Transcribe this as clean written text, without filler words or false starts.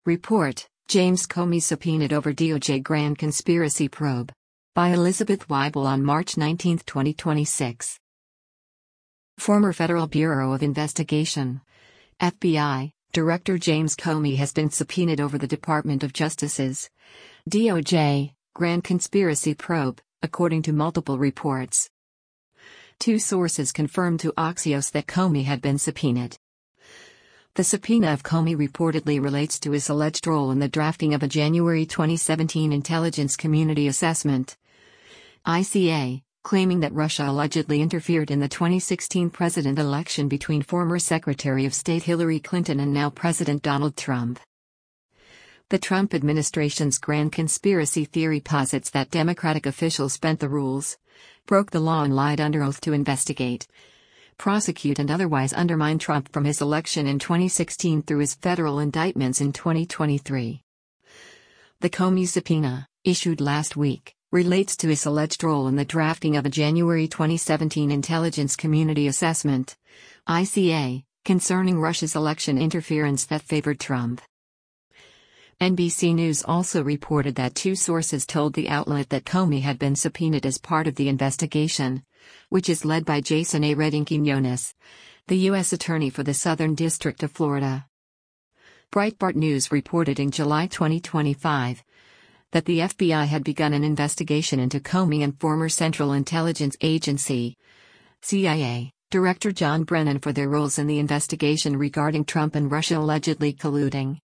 Report, James Comey subpoenaed over DOJ grand conspiracy probe. By Elizabeth Weibel on March 19, 2026. Former Federal Bureau of Investigation (FBI) Director James Comey has been subpoenaed over the Department of Justice's DOJ grand conspiracy probe, according to multiple reports. Two sources confirmed to Axios that Comey had been subpoenaed. The subpoena of Comey reportedly relates to his alleged role in the drafting of a January 2017 Intelligence Community Assessment (ICA), claiming that Russia allegedly interfered in the 2016 president election between former Secretary of State Hillary Clinton and now President Donald Trump. The Trump administration's grand conspiracy theory posits that Democratic officials bent the rules, broke the law and lied under oath to investigate, prosecute and otherwise undermine Trump from his election in 2016 through his federal indictments in 2023. The Comey subpoena, issued last week, relates to his alleged role in the drafting of a January 2017 Intelligence Community Assessment (ICA) concerning Russia's election interference that favored Trump. NBC News also reported that two sources told the outlet that Comey had been subpoenaed as part of the investigation, which is led by Jason A. Redding-Quinones, the U.S. Attorney for the Southern District of Florida. Breitbart News reported in July 2025 that the FBI had begun an investigation into Comey and former Central Intelligence Agency (CIA) Director John Brennan for their roles in the investigation regarding Trump and Russia allegedly colluding.